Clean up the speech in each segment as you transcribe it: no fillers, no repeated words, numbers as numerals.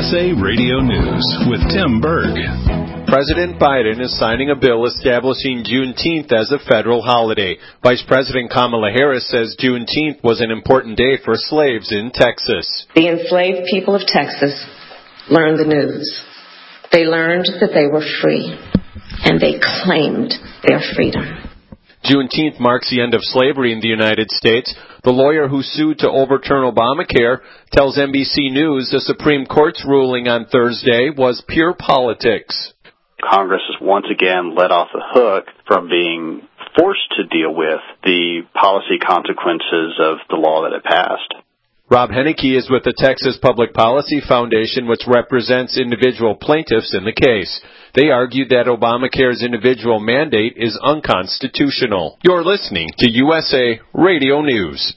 USA Radio News with Tim Berg. President Biden is signing a bill establishing Juneteenth as a federal holiday. Vice President Kamala Harris says Juneteenth was an important day for slaves in Texas. The enslaved people of Texas learned the news. They learned that they were free, and they claimed their freedom. Juneteenth marks the end of slavery in the United States. The lawyer who sued to overturn Obamacare tells NBC News the Supreme Court's ruling on Thursday was pure politics. Congress is once again let off the hook from being forced to deal with the policy consequences of the law that it passed. Rob Henneke is with the Texas Public Policy Foundation, which represents individual plaintiffs in the case. They argued that Obamacare's individual mandate is unconstitutional. You're listening to USA Radio News.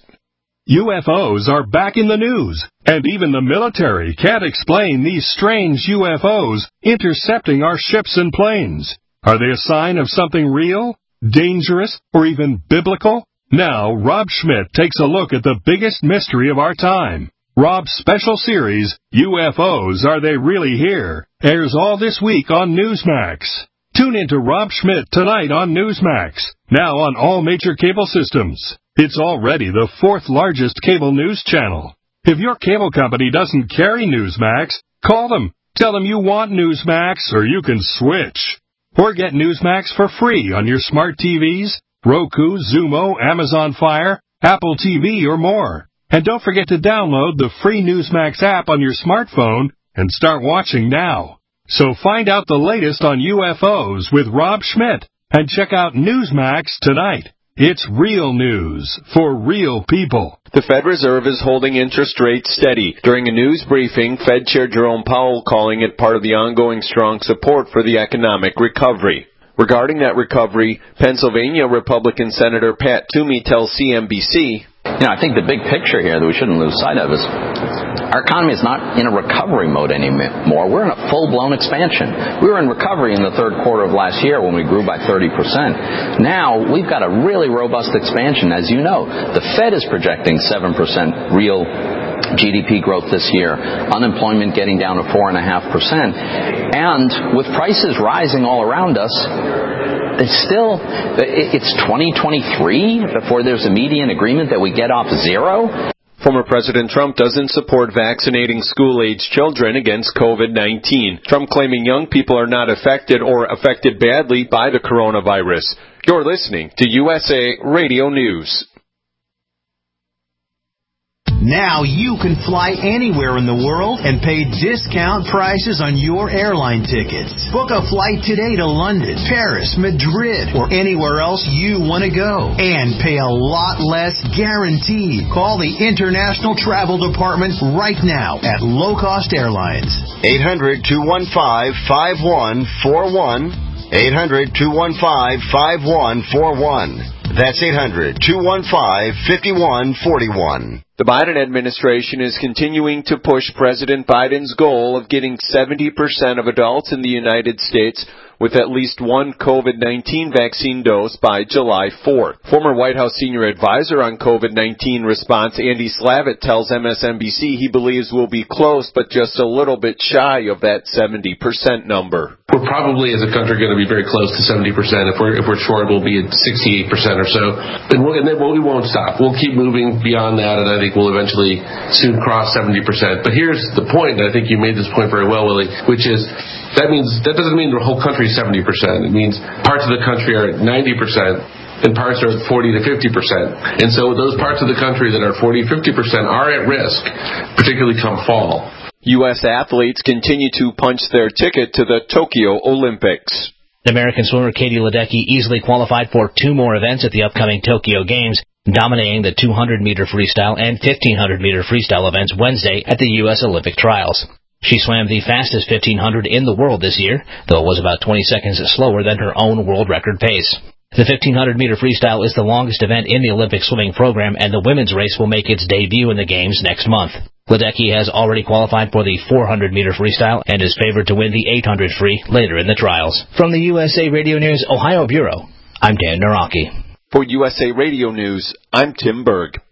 UFOs are back in the news, and even the military can't explain these strange UFOs intercepting our ships and planes. Are they a sign of something real, dangerous, or even biblical? Now, Rob Schmidt takes a look at the biggest mystery of our time. Rob's special series, UFOs, Are They Really Here?, airs all this week on Newsmax. Tune in to Rob Schmidt tonight on Newsmax, now on all major cable systems. It's already the fourth largest cable news channel. If your cable company doesn't carry Newsmax, call them. Tell them you want Newsmax, or you can switch. Or get Newsmax for free on your smart TVs, Roku, Xumo, Amazon Fire, Apple TV, or more. And don't forget to download the free Newsmax app on your smartphone and start watching now. So find out the latest on UFOs with Rob Schmidt and check out Newsmax tonight. It's real news for real people. The Fed Reserve is holding interest rates steady. During a news briefing, Fed Chair Jerome Powell calling it part of the ongoing strong support for the economic recovery. Regarding that recovery, Pennsylvania Republican Senator Pat Toomey tells CNBC, I think the big picture here that we shouldn't lose sight of is our economy is not in a recovery mode anymore. We're in a full-blown expansion. We were in recovery in the third quarter of last year when we grew by 30%. Now, we've got a really robust expansion, as you know. The Fed is projecting 7% real GDP growth this year, unemployment getting down to 4.5%, and with prices rising all around us, it's 2023 before there's a median agreement that we get off zero. Former President Trump doesn't support vaccinating school-age children against COVID-19. Trump claiming young people are not affected or affected badly by the coronavirus. You're listening to USA Radio News. Now you can fly anywhere in the world and pay discount prices on your airline tickets. Book a flight today to London, Paris, Madrid, or anywhere else you want to go. And pay a lot less guaranteed. Call the International Travel Department right now at Low Cost Airlines. 800-215-5141. 800-215-5141. That's 800-215-5141. The Biden administration is continuing to push President Biden's goal of getting 70% of adults in the United States with at least one COVID-19 vaccine dose by July 4th. Former White House senior advisor on COVID-19 response, Andy Slavitt, tells MSNBC he believes we'll be close, but just a little bit shy of that 70% number. We're probably, as a country, going to be very close to 70%. If we're short, we'll be at 68% or so. And then we won't stop. We'll keep moving beyond that, and I think we'll eventually soon cross 70%. But here's the point, and I think you made this point very well, Willie, which is that doesn't mean the whole country is 70%. It means parts of the country are at 90%. And parts are at 40 to 50%. And so those parts of the country that are 40, 50% are at risk, particularly come fall. U.S. athletes continue to punch their ticket to the Tokyo Olympics. American swimmer Katie Ledecky easily qualified for two more events at the upcoming Tokyo Games, dominating the 200-meter freestyle and 1,500-meter freestyle events Wednesday at the U.S. Olympic Trials. She swam the fastest 1,500 in the world this year, though it was about 20 seconds slower than her own world record pace. The 1,500-meter freestyle is the longest event in the Olympic swimming program, and the women's race will make its debut in the Games next month. Ledecky has already qualified for the 400-meter freestyle and is favored to win the 800 free later in the trials. From the USA Radio News Ohio Bureau, I'm Dan Naraki. For USA Radio News, I'm Tim Berg.